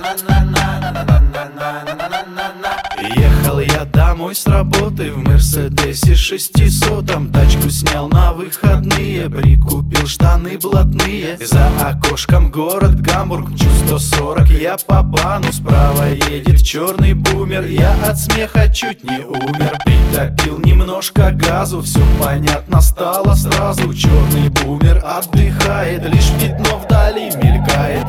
Ехал я домой с работы в Мерседесе 600-м. Тачку снял на выходные, прикупил штаны блатные. За окошком город Гамбург, чуть 140 я по бану. Справа едет черный бумер, я от смеха чуть не умер. Притопил немножко газу, все понятно стало сразу. Черный бумер отдыхает, лишь пятно вдали мелькает.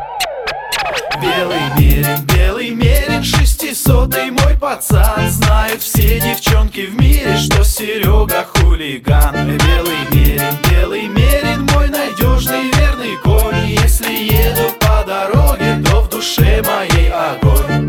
Белый мерин, 600-й мой пацан. Знают все девчонки в мире, что Серега хулиган. Белый мерин, мой надежный верный конь. Если еду по дороге, то в душе моей огонь.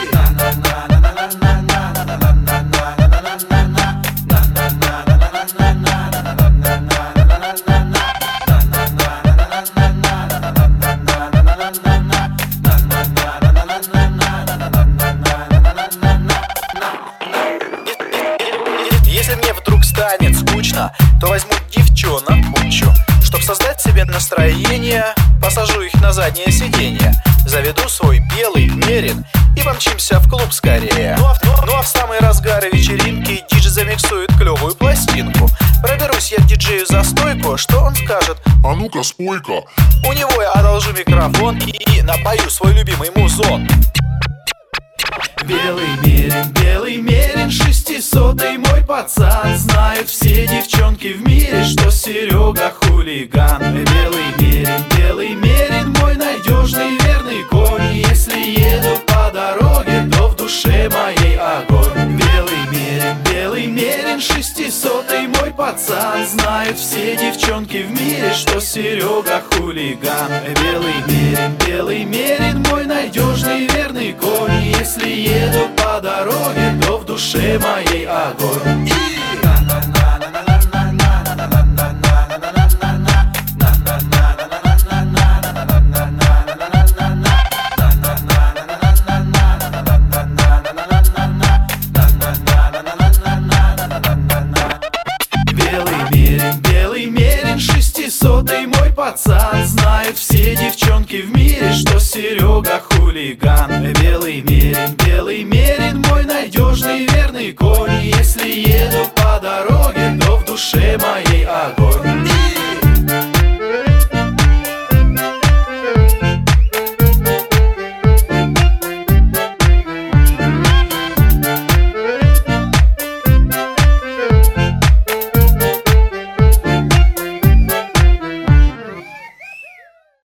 Если мне вдруг станет скучно, то возьму девчонок кучу. Чтоб создать себе настроение, посажу их на заднее сиденье. Заведу свой белый мерин и помчимся в клуб скорее. Ну а в самый разгар вечеринки диджей замиксует клевую пластинку. Проберусь я к диджею за стойку, что он скажет: а ну-ка спой-ка. У него я одолжу микрофон и напою свой любимый музон. Белый мерин, 600-й мой пацан. Знают все девчонки в мире, что Серега хулиган. Белый мерин, мой надежный верный конь. Если еду по дороге, то в душе моей огонь. Белый мерин, 600-й мой пацан. Знают все девчонки в мире, что Серега хулиган. Белый мерин, мой надежный верный конь. Если еду по дороге, то в душе моей огонь. Белый мерин, 600-й мой пацан. Знают все девчонки в мире, что Серега хулиган. Белый мерин, мой надежный верный конь. Если еду по дороге, то в душе моей огонь.